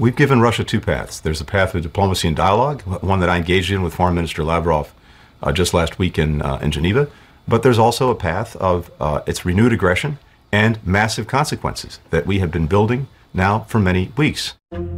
We've given Russia two paths. There's a path of diplomacy and dialogue, one that I engaged in with Foreign Minister Lavrov just last week in Geneva. But there's also a path of its renewed aggression and massive consequences that we have been building now for many weeks.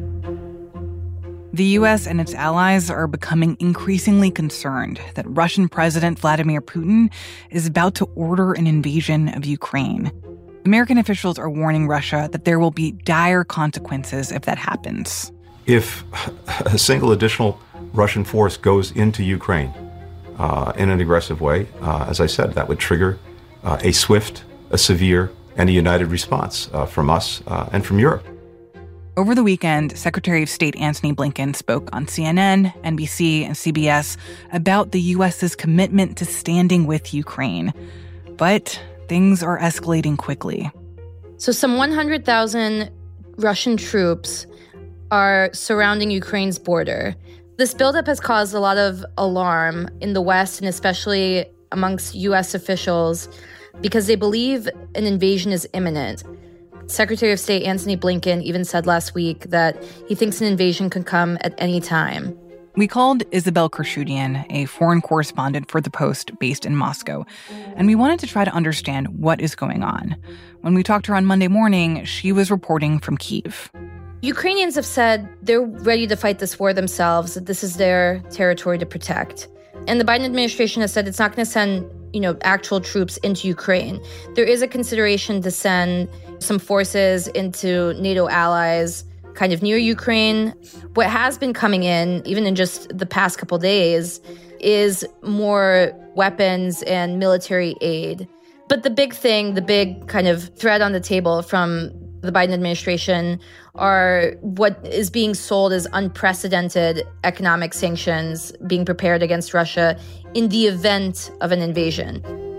The U.S. and its allies are becoming increasingly concerned that Russian President Vladimir Putin is about to order an invasion of Ukraine. American officials are warning Russia that there will be dire consequences if that happens. If a single additional Russian force goes into Ukraine in an aggressive way, as I said, that would trigger a swift, a severe, and a united response from us and from Europe. Over the weekend, Secretary of State Antony Blinken spoke on CNN, NBC, and CBS about the U.S.'s commitment to standing with Ukraine. But things are escalating quickly. So some 100,000 Russian troops are surrounding Ukraine's border. This buildup has caused a lot of alarm in the West and especially amongst U.S. officials because they believe an invasion is imminent. Secretary of State Antony Blinken even said last week that he thinks an invasion could come at any time. We called Isabel Kershudian, a foreign correspondent for The Post based in Moscow, and we wanted to try to understand what is going on. When we talked to her on Monday morning, she was reporting from Kyiv. Ukrainians have said they're ready to fight this war themselves, that this is their territory to protect. And the Biden administration has said it's not going to send, actual troops into Ukraine. There is a consideration to send some forces into NATO allies kind of near Ukraine. What has been coming in, even in just the past couple days, is more weapons and military aid. But the big thing, the big kind of threat on the table from the Biden administration are what is being sold as unprecedented economic sanctions being prepared against Russia in the event of an invasion.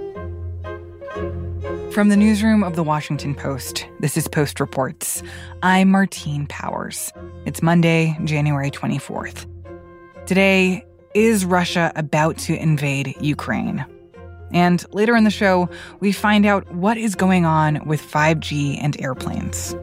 From the newsroom of The Washington Post, this is Post Reports. I'm Martine Powers. It's Monday, January 24th. Today, is Russia about to invade Ukraine? And later in the show, we find out what is going on with 5G and airplanes.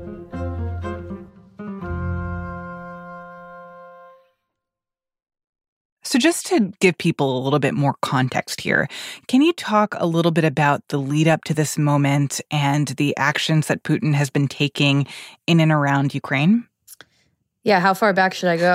So just to give people a little bit more context here, can you talk a little bit about the lead up to this moment and the actions that Putin has been taking in and around Ukraine? Yeah, how far back should I go?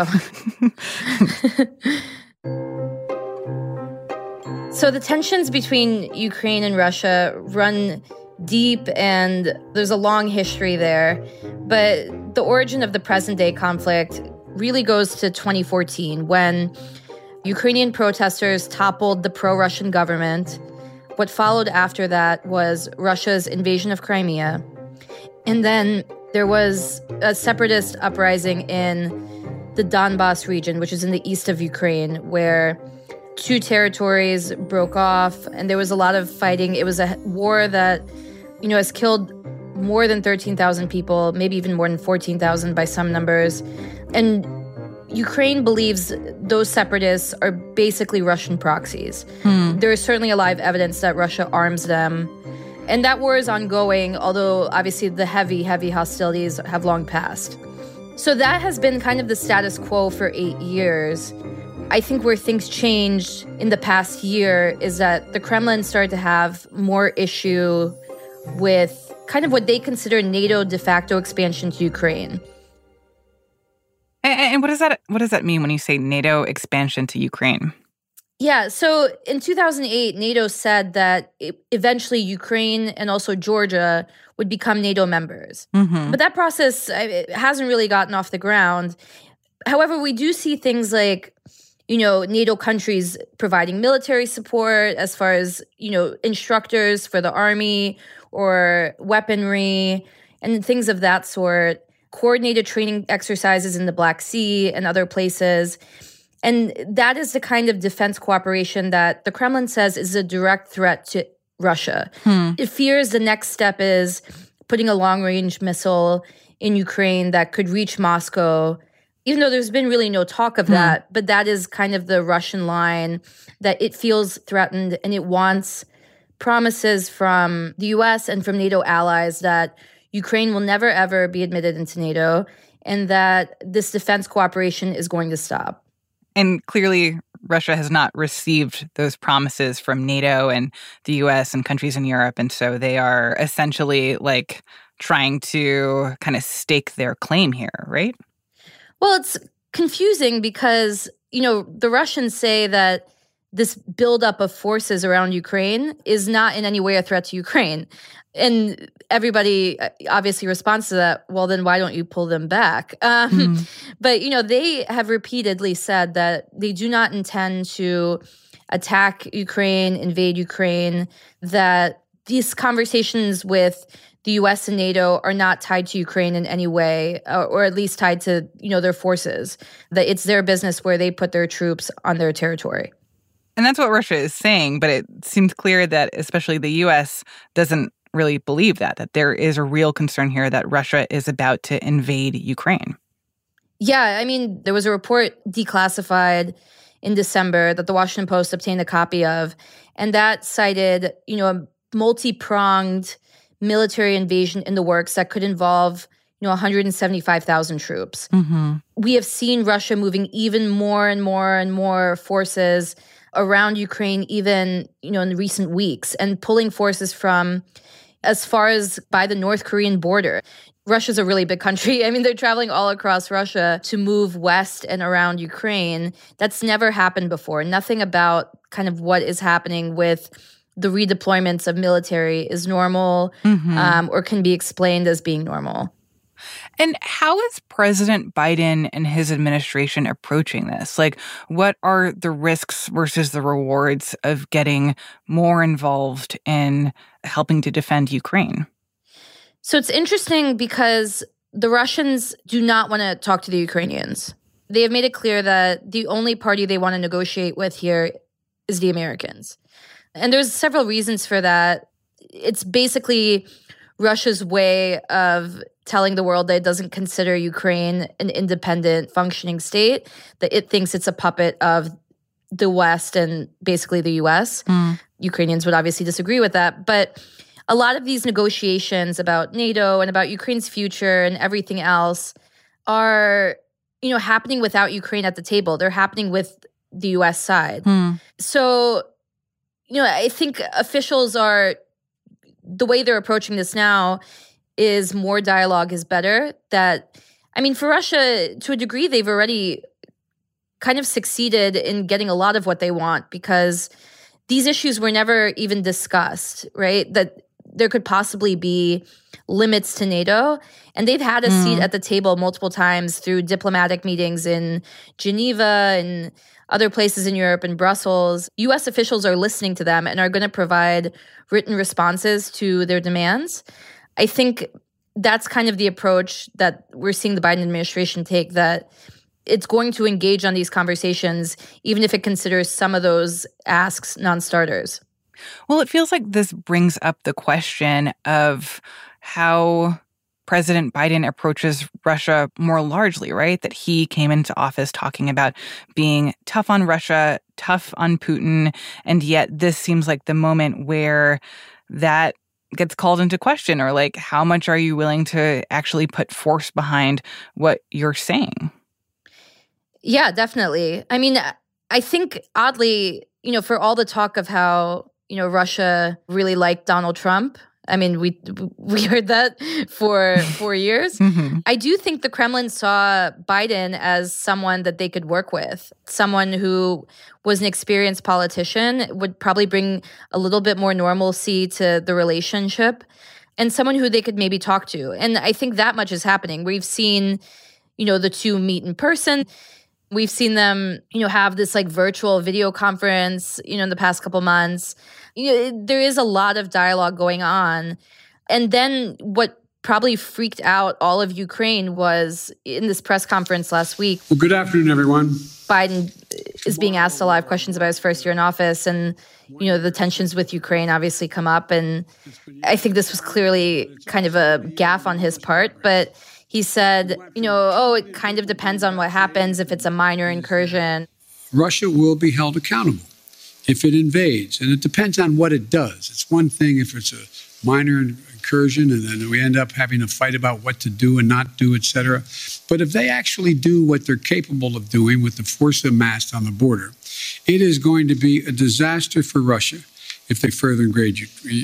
So the tensions between Ukraine and Russia run deep, and there's a long history there. But the origin of the present-day conflict really goes to 2014, when Ukrainian protesters toppled the pro-Russian government. What followed after that was Russia's invasion of Crimea. And then there was a separatist uprising in the Donbas region, which is in the east of Ukraine, where two territories broke off and there was a lot of fighting. It was a war that, has killed more than 13,000 people, maybe even more than 14,000 by some numbers. And Ukraine believes those separatists are basically Russian proxies. There is certainly a lot of evidence that Russia arms them. And that war is ongoing, although obviously the heavy hostilities have long passed. So that has been kind of the status quo for 8 years. I think where things changed in the past year is that the Kremlin started to have more issue with kind of what they consider NATO de facto expansion to Ukraine. And what does that mean when you say NATO expansion to Ukraine? Yeah, so in 2008, NATO said that eventually Ukraine and also Georgia would become NATO members. Mm-hmm. But that process hasn't really gotten off the ground. However, we do see things like, NATO countries providing military support as far as, instructors for the army or weaponry and things of that sort. Coordinated training exercises in the Black Sea and other places. And that is the kind of defense cooperation that the Kremlin says is a direct threat to Russia. It fears the next step is putting a long-range missile in Ukraine that could reach Moscow, even though there's been really no talk of that. But that is kind of the Russian line, that it feels threatened and it wants promises from the U.S. and from NATO allies that Ukraine will never, ever be admitted into NATO and that this defense cooperation is going to stop. And clearly, Russia has not received those promises from NATO and the U.S. and countries in Europe. And so they are essentially like trying to kind of stake their claim here, right? Well, it's confusing because, the Russians say that this buildup of forces around Ukraine is not in any way a threat to Ukraine. And everybody obviously responds to that, well, then why don't you pull them back? But, they have repeatedly said that they do not intend to attack Ukraine, invade Ukraine, that these conversations with the U.S. and NATO are not tied to Ukraine in any way, or at least tied to, their forces, that it's their business where they put their troops on their territory. And that's what Russia is saying, but it seems clear that especially the U.S. doesn't really believe that there is a real concern here that Russia is about to invade Ukraine. Yeah, there was a report declassified in December that the Washington Post obtained a copy of, and that cited, a multi-pronged military invasion in the works that could involve 175,000 troops. Mm-hmm. We have seen Russia moving even more and more and more forces around Ukraine, even, in recent weeks, and pulling forces from as far as by the North Korean border. Russia's a really big country. They're traveling all across Russia to move west and around Ukraine. That's never happened before. Nothing about kind of what is happening with the redeployments of military is normal, or can be explained as being normal. And how is President Biden and his administration approaching this? Like, what are the risks versus the rewards of getting more involved in helping to defend Ukraine? So it's interesting because the Russians do not want to talk to the Ukrainians. They have made it clear that the only party they want to negotiate with here is the Americans. And there's several reasons for that. It's basically Russia's way of telling the world that it doesn't consider Ukraine an independent, functioning state, that it thinks it's a puppet of the West and basically the U.S. Ukrainians would obviously disagree with that. But a lot of these negotiations about NATO and about Ukraine's future and everything else are, happening without Ukraine at the table. They're happening with the U.S. side. So, I think officials are, the way they're approaching this now is more dialogue is better. That, for Russia, to a degree, they've already kind of succeeded in getting a lot of what they want because these issues were never even discussed, right? That there could possibly be limits to NATO. And they've had a seat at the table multiple times through diplomatic meetings in Geneva and other places in Europe and Brussels. U.S. officials are listening to them and are going to provide written responses to their demands. I think that's kind of the approach that we're seeing the Biden administration take, that it's going to engage on these conversations, even if it considers some of those asks non-starters. Well, it feels like this brings up the question of how President Biden approaches Russia more largely, right? That he came into office talking about being tough on Russia, tough on Putin, and yet this seems like the moment where that gets called into question, or like, how much are you willing to actually put force behind what you're saying? Yeah, definitely. I think oddly, for all the talk of how, Russia really liked Donald Trump, we heard that for 4 years. I do think the Kremlin saw Biden as someone that they could work with, someone who was an experienced politician, would probably bring a little bit more normalcy to the relationship, and someone who they could maybe talk to. And I think that much is happening. We've seen, the two meet in person. We've seen them, have this like virtual video conference, in the past couple months. There is a lot of dialogue going on. And then what probably freaked out all of Ukraine was in this press conference last week. Well, good afternoon, everyone. Biden is being asked a lot of questions about his first year in office, and, the tensions with Ukraine obviously come up. And I think this was clearly kind of a gaffe on his part, but he said, it kind of depends on what happens if it's a minor incursion. Russia will be held accountable if it invades, and it depends on what it does. It's one thing if it's a minor incursion, and then we end up having a fight about what to do and not do, et cetera. But if they actually do what they're capable of doing with the force amassed on the border, it is going to be a disaster for Russia if they further invade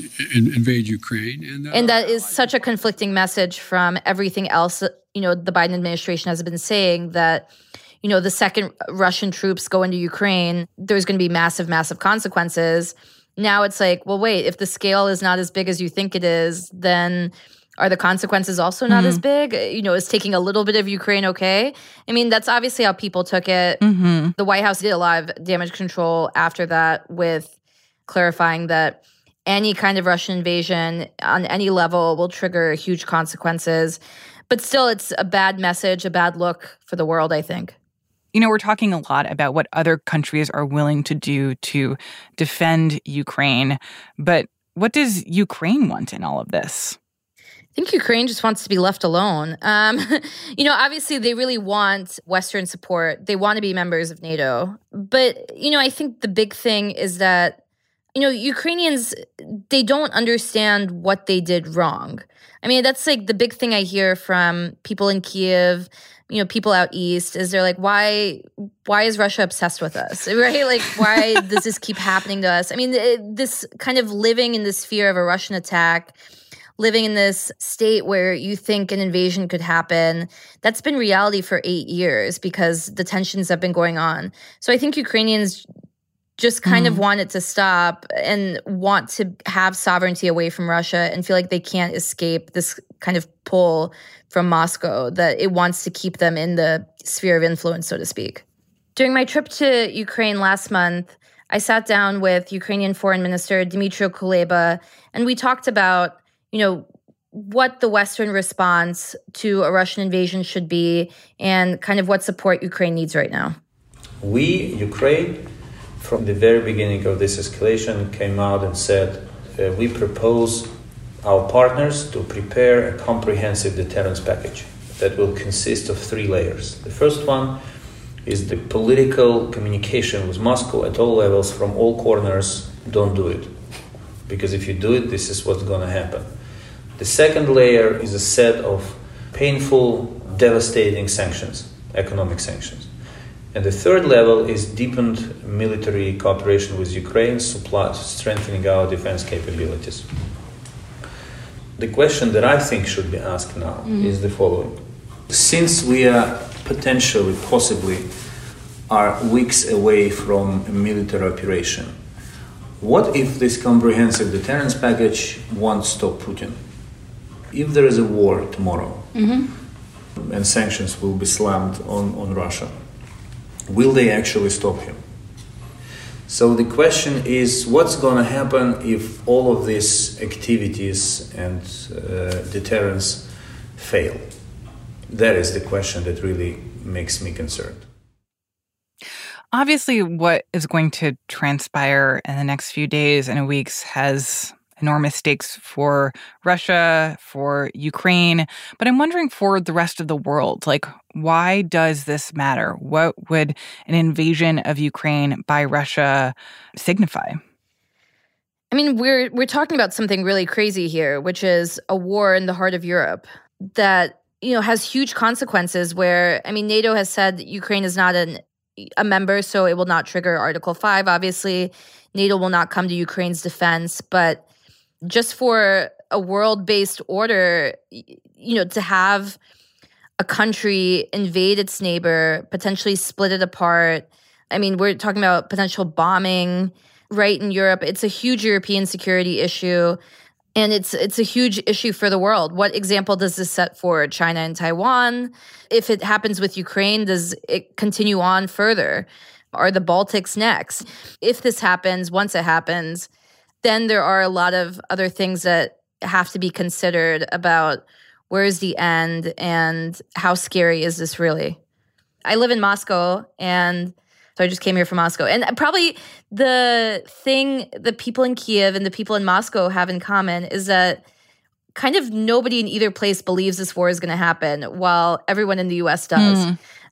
Ukraine. And that is such a conflicting message from everything else, the Biden administration has been saying that, the second Russian troops go into Ukraine, there's going to be massive, massive consequences. Now it's like, well, wait, if the scale is not as big as you think it is, then are the consequences also not as big? Is taking a little bit of Ukraine okay? I mean, that's obviously how people took it. Mm-hmm. The White House did a lot of damage control after that with clarifying that any kind of Russian invasion on any level will trigger huge consequences. But still, it's a bad message, a bad look for the world, I think. We're talking a lot about what other countries are willing to do to defend Ukraine. But what does Ukraine want in all of this? I think Ukraine just wants to be left alone. Obviously, they really want Western support. They want to be members of NATO. But, I think the big thing is that, Ukrainians, they don't understand what they did wrong. I mean, that's like the big thing I hear from people in Kyiv, people out east, is they're like, why is Russia obsessed with us, right? Like, why does this keep happening to us? I mean, this kind of living in this fear of a Russian attack, living in this state where you think an invasion could happen, that's been reality for 8 years because the tensions have been going on. So I think Ukrainians just kind of want it to stop and want to have sovereignty away from Russia and feel like they can't escape this kind of pull from Moscow, that it wants to keep them in the sphere of influence, so to speak. During my trip to Ukraine last month, I sat down with Ukrainian Foreign Minister Dmytro Kuleba, and we talked about, what the Western response to a Russian invasion should be and kind of what support Ukraine needs right now. We, Ukraine, from the very beginning of this escalation, came out and said, we propose our partners to prepare a comprehensive deterrence package that will consist of 3 layers. The first one is the political communication with Moscow at all levels, from all corners. Don't do it. Because if you do it, this is what's going to happen. The second layer is a set of painful, devastating sanctions, economic sanctions. And the third level is deepened military cooperation with Ukraine, strengthening our defense capabilities. The question that I think should be asked now is the following. Since we are possibly are weeks away from a military operation, what if this comprehensive deterrence package won't stop Putin? If there is a war tomorrow and sanctions will be slammed on Russia, will they actually stop him? So the question is, what's going to happen if all of these activities and deterrence fail? That is the question that really makes me concerned. Obviously, what is going to transpire in the next few days and weeks has enormous stakes for Russia, for Ukraine. But I'm wondering for the rest of the world, why does this matter? What would an invasion of Ukraine by Russia signify? I mean, we're talking about something really crazy here, which is a war in the heart of Europe that, has huge consequences where, NATO has said Ukraine is not a member, so it will not trigger Article 5. Obviously, NATO will not come to Ukraine's defense, but just for a world-based order, to have a country invade its neighbor, potentially split it apart. We're talking about potential bombing right in Europe. It's a huge European security issue, and it's a huge issue for the world. What example does this set for China and Taiwan? If it happens with Ukraine, does it continue on further? Are the Baltics next? If this happens, once it happens, then there are a lot of other things that have to be considered about where is the end and how scary is this really? I live in Moscow, and so I just came here from Moscow. And probably the thing that people in Kyiv and the people in Moscow have in common is that kind of nobody in either place believes this war is going to happen, while everyone in the U.S. does.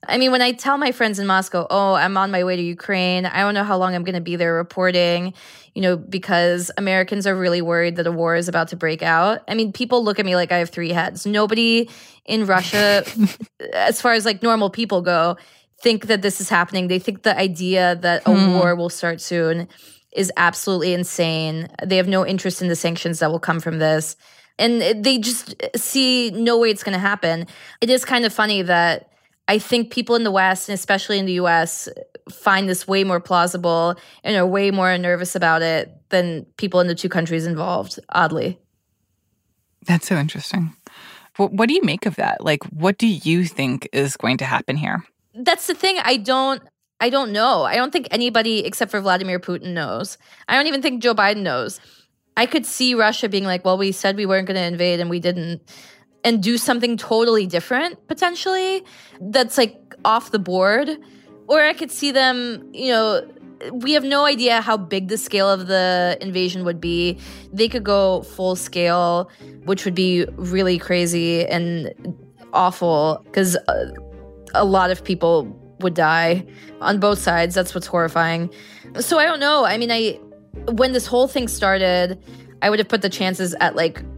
I mean, when I tell my friends in Moscow, oh, I'm on my way to Ukraine, I don't know how long I'm going to be there reporting, because Americans are really worried that a war is about to break out. I mean, people look at me like I have three heads. Nobody in Russia, as far as like normal people go, think that this is happening. They think the idea that a war will start soon is absolutely insane. They have no interest in the sanctions that will come from this. And they just see no way it's going to happen. It is kind of funny that I think people in the West, and especially in the US, find this way more plausible and are way more nervous about it than people in the two countries involved, oddly. That's so interesting. What do you make of that? Like, what do you think is going to happen here? That's the thing. I don't know. I don't think anybody except for Vladimir Putin knows. I don't even think Joe Biden knows. I could see Russia being like, well, we said we weren't going to invade and we didn't, and do something totally different, potentially, that's like off the board. Or I could see them, we have no idea how big the scale of the invasion would be. They could go full scale, which would be really crazy and awful because a lot of people would die on both sides. That's what's horrifying. So I don't know. I mean, when this whole thing started, I would have put the chances at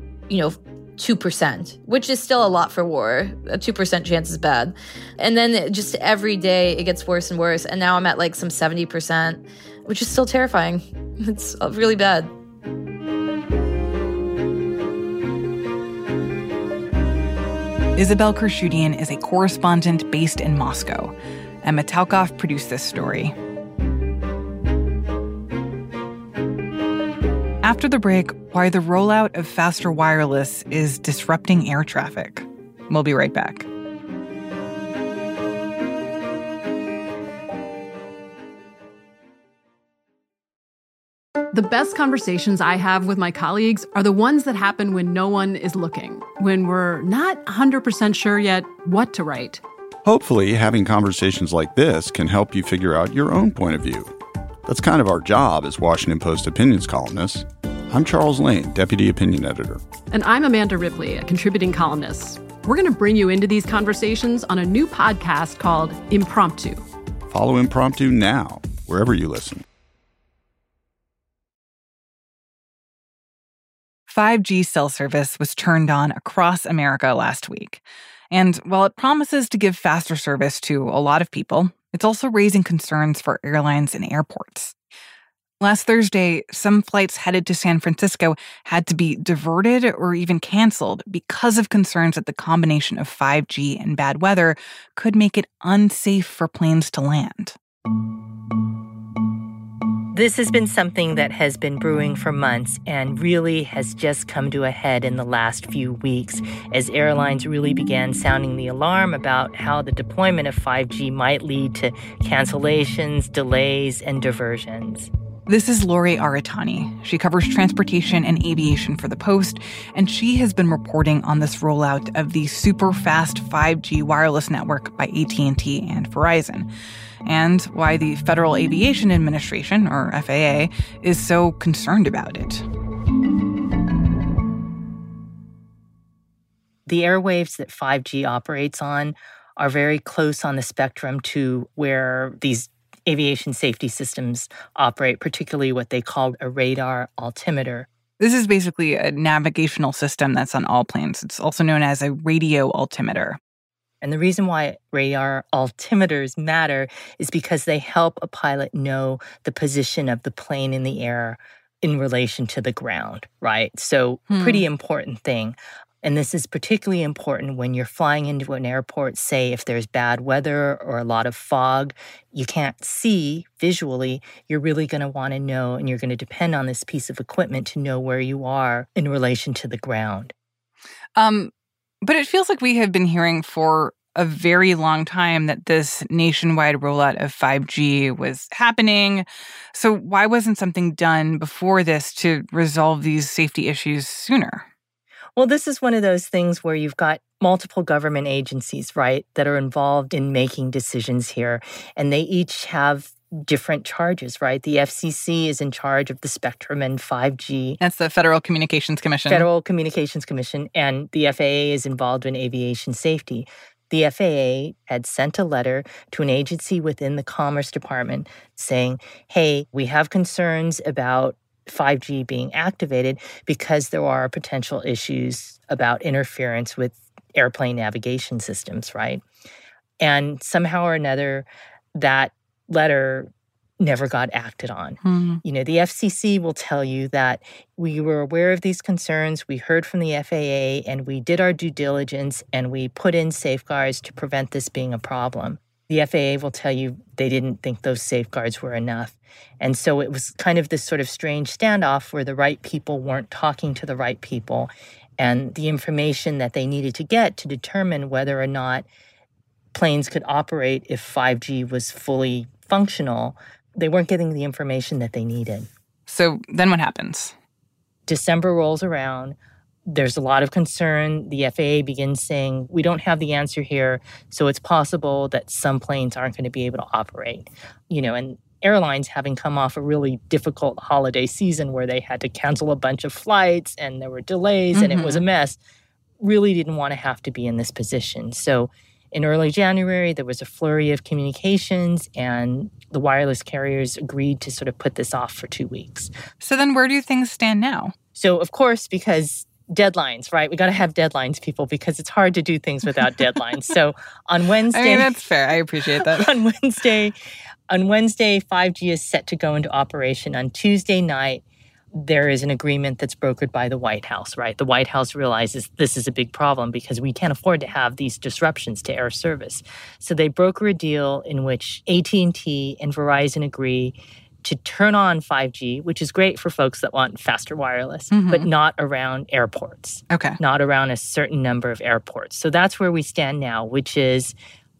2%, which is still a lot for war. A 2% chance is bad. And then just every day it gets worse and worse. And now I'm at some 70%, which is still terrifying. It's really bad. Isabel Kershudian is a correspondent based in Moscow. Emma Talkoff produced this story. After the break, why the rollout of faster wireless is disrupting air traffic. We'll be right back. The best conversations I have with my colleagues are the ones that happen when no one is looking, when we're not 100% sure yet what to write. Hopefully, having conversations like this can help you figure out your own point of view. That's kind of our job as Washington Post opinions columnists. I'm Charles Lane, Deputy Opinion Editor. And I'm Amanda Ripley, a contributing columnist. We're going to bring you into these conversations on a new podcast called Impromptu. Follow Impromptu now, wherever you listen. 5G cell service was turned on across America last week. And while it promises to give faster service to a lot of people, it's also raising concerns for airlines and airports. Last Thursday, some flights headed to San Francisco had to be diverted or even canceled because of concerns that the combination of 5G and bad weather could make it unsafe for planes to land. This has been something that has been brewing for months and really has just come to a head in the last few weeks as airlines really began sounding the alarm about how the deployment of 5G might lead to cancellations, delays, and diversions. This is Lori Aratani. She covers transportation and aviation for The Post, and she has been reporting on this rollout of the super fast 5G wireless network by AT&T and Verizon, and why the Federal Aviation Administration, or FAA, is so concerned about it. The airwaves that 5G operates on are very close on the spectrum to where these aviation safety systems operate, particularly what they call a radar altimeter. This is basically a navigational system that's on all planes. It's also known as a radio altimeter. And the reason why radar altimeters matter is because they help a pilot know the position of the plane in the air in relation to the ground, right? So pretty important thing. And this is particularly important when you're flying into an airport, say if there's bad weather or a lot of fog, you can't see visually, you're really going to want to know, and you're going to depend on this piece of equipment to know where you are in relation to the ground. But it feels like we have been hearing for a very long time that this nationwide rollout of 5G was happening. So why wasn't something done before this to resolve these safety issues sooner? Well, this is one of those things where you've got multiple government agencies, right, that are involved in making decisions here. And they each have different charges, right? The FCC is in charge of the spectrum and 5G. That's the Federal Communications Commission. Federal Communications Commission. And the FAA is involved in aviation safety. The FAA had sent a letter to an agency within the Commerce Department saying, hey, we have concerns about 5G being activated because there are potential issues about interference with airplane navigation systems, right? And somehow or another, that letter never got acted on. You know, the FCC will tell you that we were aware of these concerns, we heard from the FAA, and we did our due diligence, and we put in safeguards to prevent this being a problem. The FAA will tell you they didn't think those safeguards were enough. And so it was kind of this sort of strange standoff where the right people weren't talking to the right people, and the information that they needed to get to determine whether or not planes could operate if 5G was fully functional, they weren't getting the information that they needed. So then what happens? December rolls around. There's a lot of concern. The FAA begins saying, we don't have the answer here, so it's possible that some planes aren't going to be able to operate. You know, and airlines, having come off a really difficult holiday season where they had to cancel a bunch of flights and there were delays and it was a mess, really didn't want to have to be in this position. So in early January, there was a flurry of communications, and the wireless carriers agreed to sort of put this off for 2 weeks. So then where do things stand now? So, of course, because deadlines, right? We got to have deadlines, people, because it's hard to do things without deadlines. So on Wednesday... I mean, that's fair. I appreciate that. On Wednesday, 5G is set to go into operation. On Tuesday night, there is an agreement that's brokered by the White House, right? The White House realizes this is a big problem because we can't afford to have these disruptions to air service. So they broker a deal in which AT&T and Verizon agree to turn on 5G, which is great for folks that want faster wireless, but not around airports. Okay. Not around a certain number of airports. So that's where we stand now, which is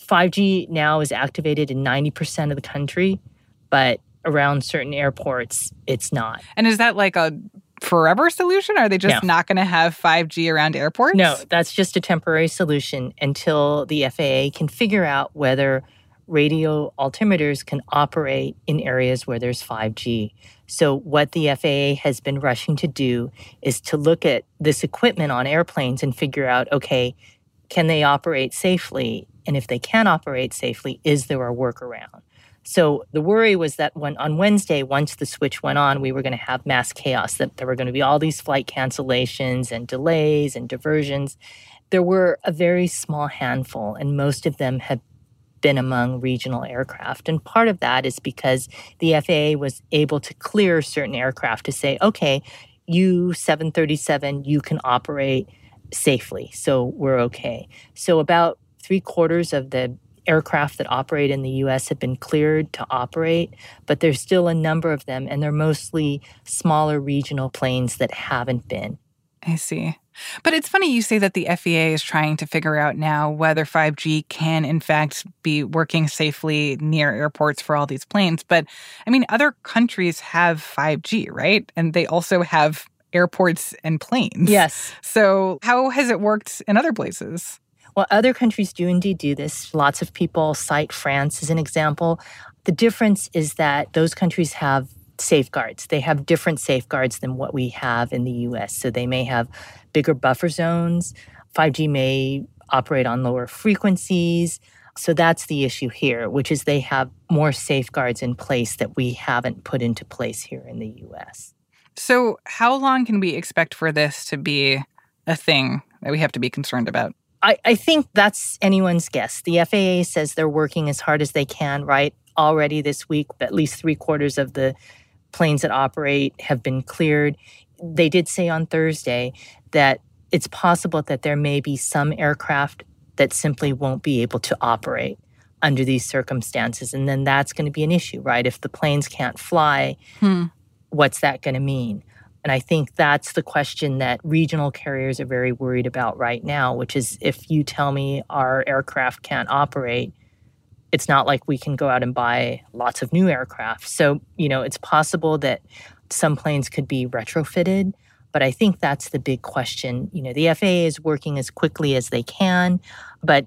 5G now is activated in 90% of the country, but around certain airports, it's not. And is that like a forever solution? Are they just not going to have 5G around airports? No, that's just a temporary solution until the FAA can figure out whether radio altimeters can operate in areas where there's 5G. So what the FAA has been rushing to do is to look at this equipment on airplanes and figure out, okay, can they operate safely? And if they can operate safely, is there a workaround? So the worry was that on Wednesday, once the switch went on, we were going to have mass chaos, that there were going to be all these flight cancellations and delays and diversions. There were a very small handful, and most of them have been among regional aircraft. And part of that is because the FAA was able to clear certain aircraft to say, okay, you 737, you can operate safely, so we're okay. So about 3/4 of the aircraft that operate in the U.S. have been cleared to operate, but there's still a number of them, and they're mostly smaller regional planes that haven't been. I see. But it's funny you say that the FAA is trying to figure out now whether 5G can, in fact, be working safely near airports for all these planes. But, I mean, other countries have 5G, right? And they also have airports and planes. Yes. So how has it worked in other places? Well, other countries do indeed do this. Lots of people cite France as an example. The difference is that those countries have safeguards. They have different safeguards than what we have in the U.S. So they may have bigger buffer zones. 5G may operate on lower frequencies. So that's the issue here, which is they have more safeguards in place that we haven't put into place here in the U.S. So how long can we expect for this to be a thing that we have to be concerned about? I think that's anyone's guess. The FAA says they're working as hard as they can, right? Already this week, at least 3/4 of the planes that operate have been cleared. They did say on Thursday that it's possible that there may be some aircraft that simply won't be able to operate under these circumstances. And then that's going to be an issue, right? If the planes can't fly, what's that going to mean? And I think that's the question that regional carriers are very worried about right now, which is if you tell me our aircraft can't operate, it's not like we can go out and buy lots of new aircraft. So, you know, it's possible that some planes could be retrofitted, but I think that's the big question. You know, the FAA is working as quickly as they can, but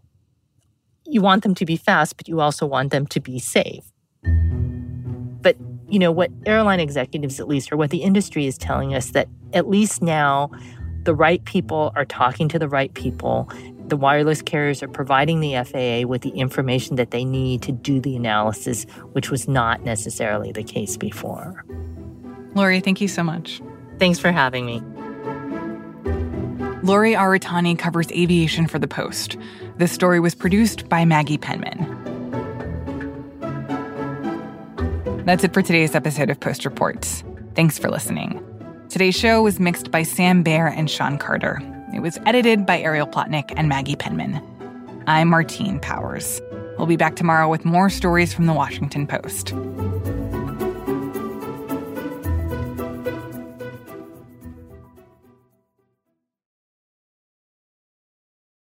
you want them to be fast, but you also want them to be safe. But you know, what airline executives, at least, or what the industry is telling us, that at least now the right people are talking to the right people. the wireless carriers are providing the FAA with the information that they need to do the analysis, which was not necessarily the case before. Lori, thank you so much. Thanks for having me. Lori Aratani covers aviation for The Post. This story was produced by Maggie Penman. That's it for today's episode of Post Reports. Thanks for listening. Today's show was mixed by Sam Baer and Sean Carter. It was edited by Ariel Plotnick and Maggie Penman. I'm Martine Powers. We'll be back tomorrow with more stories from The Washington Post.